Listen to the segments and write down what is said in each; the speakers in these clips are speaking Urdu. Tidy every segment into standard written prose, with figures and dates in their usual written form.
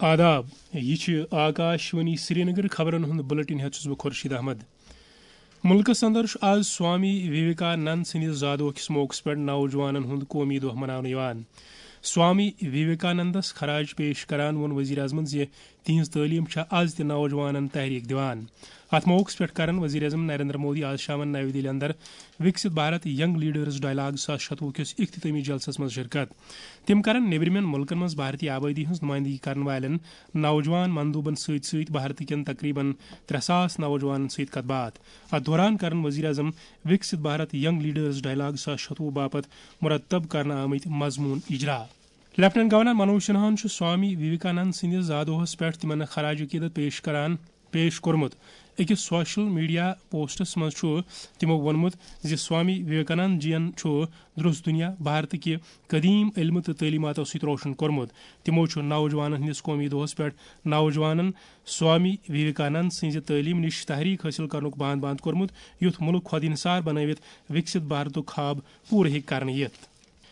آداب یہ آکاشوانی سری نگر خبرن ہند بلٹن ہیس بہ خورشید احمد. ملکس اندر آج سوامی وویکانند سندس زادوہکس موقعس پہ نوجوانن ہند قومی دہ مناونہٕ. سوامی وویکانندس خراج پیش کران وون وزیر اعظم تہذ تعلیم آز تہ نوجوانن تحریک دِوان. ات موقعس پہ کرن وزیر اعظم نریندر مودی آج شام نئی دہلی اندر Viksit Bharat young leaders dialogue 2016 کس اختتامی جلسس مز شرکت. تم کرن نیبرمین ملکن مز بھارتی آبادی ہز نمائندگی کرن والن نوجوان مندوبن ست بھارت کن تقریباً 300 نوجوانن ست کت بات. ات دوران کرن وزیر اعظم Viksit Bharat young leaders dialogue 2016 باپت مرتب کرنے آمت مضمون اجرا. لیفٹنٹ گورنر منوج سنہاہن سوامی وویکانند سندس زادوہس پہ تمن خراج عقیدت پیش کورمت. اکس سوشل میڈیا پوسٹس مز تمو وونمت سوامی وویکانند جین درست دنیا بھارت کہ قدیم علم تو تعلیماتو ست روشن کورمت. تمو نوجوانن ہندس قومی دہس پہ نوجوانن سوامی وویکانند سز تعلیم نش تحریک حاصل کرنک باند کورمت یھ ملک خود انحصار بنوت وکست بھارتک خواب پور ہیک کرنے یت.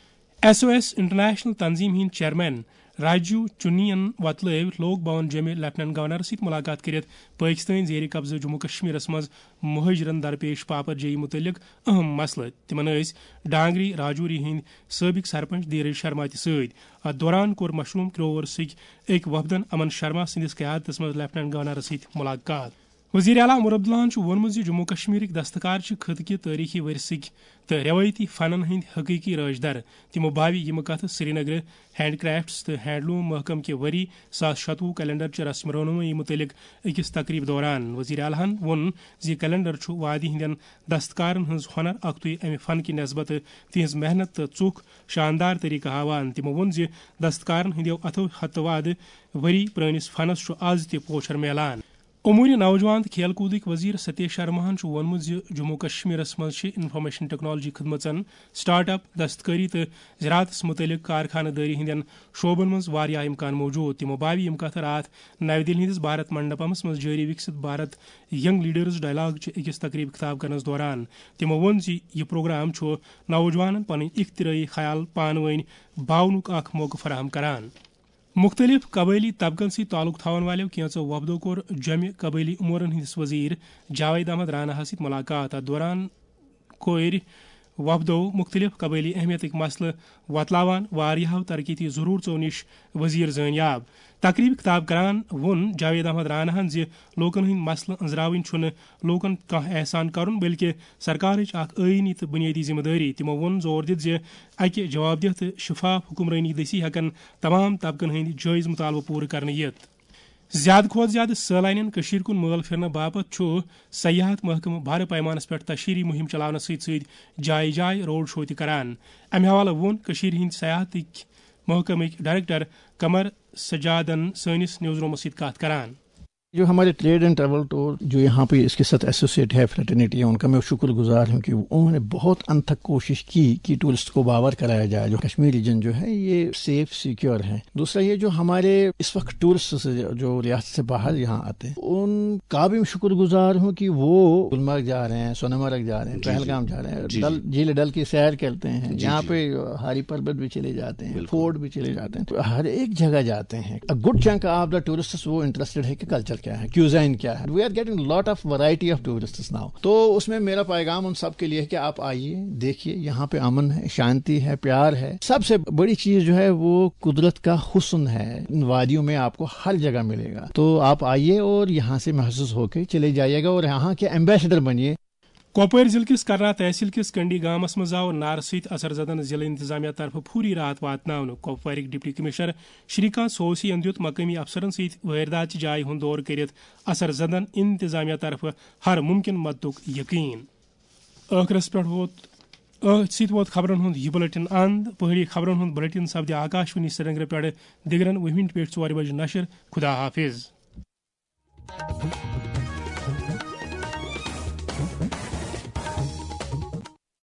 SOS انٹرنیشنل تنظیم ہند چیئرمین راجیو چنین وتلو لوک بھون جمع لیفٹنٹ گورنر ست ملاقات کرت پاکستان زیر قبضہ جموں کشمیرس مز مہاجرن درپیش پاپر جائی متعلق اہم مسئلہ. تمن ڈانگری راجوری ہند سابق سرپنچ دھیرج شرما تہ ست. ات دوران کور مشروم کروور سک ایک وفدن امن شرما سندس قیادتس مز لیفٹنٹ گورنر ست ملاقات. وزیر اعلیٰ عمر عبداللہن وونمت جموں کشمیرک دستکار خطہ تاریخی ورثک تو روایتی فنن ہند حقیقی راج در. تمو باوی یم کت سری نگر ہینڈ کرافٹس تو ہینڈلوم محکم کہ وری 2016 کیلنڈر چہ رسم رونمائی متعلق اکس تقریب دوران وزیر اعلیٰ وون کیلنڈر وادی ہندین دستکارن ہز ہنر اختوی امہ فن کہ نسبت تہذ محنت تو ژوک شاندار طریقہ ہاوان. تمو وون دستکارن ہندو اتھو ہتہ واد وری پرانس فنس آز تہ پوچھر میلان. امور نوجوان کھیل کودک وزیر ستیش شرماہن وونمت جموں کشمیرس مز انفارمیشن ٹیکنالوجی خدمتن سٹارٹ اپ دستکاری تو زراعتس متعلق کارخانہ داری ہندین شعبن مز واریاہ امکان موجود. تمو باوی یم کت رات نئی دہلی ہندس بھارت منڈپمس مز جاری Viksit Bharat young leaders dialogue چہ اکس تقریب خطاب کرنس دوران. تمو وون یہ پروگرام نوجوانن پن اختراعی خیال پانوین باونک اخ موقع فراہم کران. مختلف قبائلی طبقن سی تعلق تھاون والو کینژو وفدو کور جمع قبائلی امورن ہندس وزیر جاوید احمد رانا ست ملاقات. ات دوران کور وفدو مختلف قبائلی اہمیتک مسئلہ وتلاوان واریاہو ترقیتی ضرورتو نش وزیر زانیاب. تقریب خطاب کران وون جاوید احمد رانا لوکن ہند مسئلہ انزراون چھن لوکن کانٛہہ احسان کرن بلکہ سرکارچ اخ آئینی تو بنیادی ذمہ داری. تمو وون زور دت اکہ جواب دہ تو شفاف حکمرانی دسی ہیکن تمام طبقن ہند جائز مطالبہ پور کرنے یت. زیادہ کھوت زیادہ سیلانین کشیر کن مال پھرنے باپت سیاحت محکمہ بھر پیمانس پہ تشہیری مہم چلانے ست جائے جائے روڈ شو تہ کران. امہ حوالہ وون کشیر ہند سیاحتک محکمک ڈائریکٹر قمر سجادن سنس نیوز رومس ست کات کران. جو ہمارے ٹریڈ اینڈ ٹریول ٹور جو یہاں پہ اس کے ساتھ ایسوسیٹ ہے فریٹرنیٹی، ان کا میں شکر گزار ہوں کہ انہوں نے بہت انتھک کوشش کی کہ ٹورسٹ کو باور کرایا جائے. جو کشمیر ریجن جو ہے یہ سیف سیکیور ہے. دوسرا یہ جو ہمارے اس وقت ٹورسٹ جو ریاست سے باہر یہاں آتے ہیں ان کا بھی شکر گزار ہوں کہ وہ گلمرگ جا رہے ہیں، سونمرگ جا رہے ہیں، پہلگام جا رہے ہیں، جھیل ڈل کی سیر کرتے ہیں، یہاں پہ ہاری پربت بھی چلے جاتے ہیں، فورٹ بھی چلے جاتے ہیں، ہر ایک جگہ جاتے ہیں. Good chunk of the tourist وہ انٹرسٹڈ ہے کہ کلچر کیا ہے، کیوزائن کیا ہے. We are getting lot of variety of tourists now. تو اس میں میرا پیغام ان سب کے لیے ہے کہ آپ آئیے، دیکھیے، یہاں پہ امن ہے، شانتی ہے، پیار ہے. سب سے بڑی چیز جو ہے وہ قدرت کا حسن ہے. ان وادیوں میں آپ کو ہر جگہ ملے گا. تو آپ آئیے اور یہاں سے محسوس ہو کے چلے جائیے گا اور یہاں کے ایمبیسڈر بنیے. کپوار ضلع کس کرنا تحصیل کس کنڈی گامس مز آو نار ست اثر زدن ضلع انتظامیہ طرف پوری رات واتن. کپوارک ڈپٹی کمشنر شری کانت سوسی دت مقامی افسرن ست واردات جائے ہند دور کرت اثر زدن انتظامیہ طرف ہر ممکن مدد یقین. ٲخرس پہ ووت خبرن ہند یہ بلٹن اند. پہاڑی خبرن ہند بلٹن سپدِ آکاشوانی سری نگر پہ دگرن 20 پہ 4 بجے نشر. خدا حافظ.